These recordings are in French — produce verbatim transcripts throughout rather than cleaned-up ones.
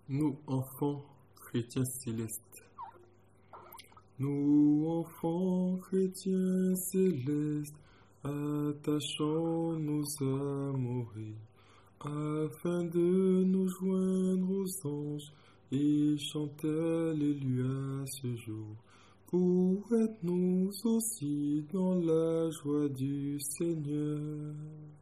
Nous, enfants chrétiens célestes, nous, enfants chrétiens célestes, attachons nos amoureux, afin de nous joindre aux anges et chanter Alléluia ce jour, pour être nous aussi dans la joie du Seigneur.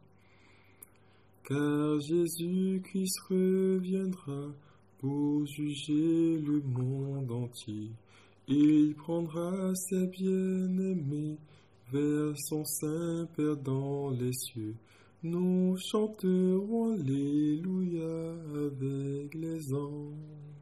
Car Jésus-Christ reviendra pour juger le monde entier. Il prendra ses bien-aimés vers son Saint-Père dans les cieux. Nous chanterons Alléluia avec les anges.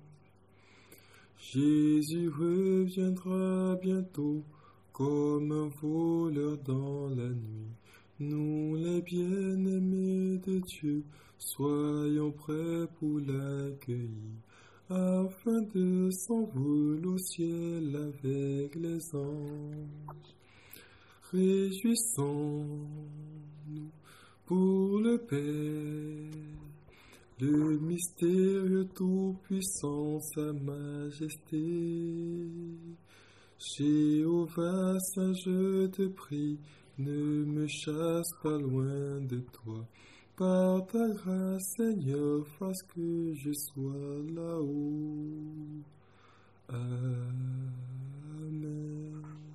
Jésus reviendra bientôt comme un voleur dans la nuit. Nous, les bien-aimés de Dieu, soyons prêts pour l'accueillir, afin de s'envoler au ciel avec les anges. Réjouissons-nous pour le Père, le mystérieux tout-puissant, sa majesté. Jéhovah Saint, je te prie, ne me chasse pas loin de toi. Par ta grâce, Seigneur, fasse que je sois là-haut. Amen.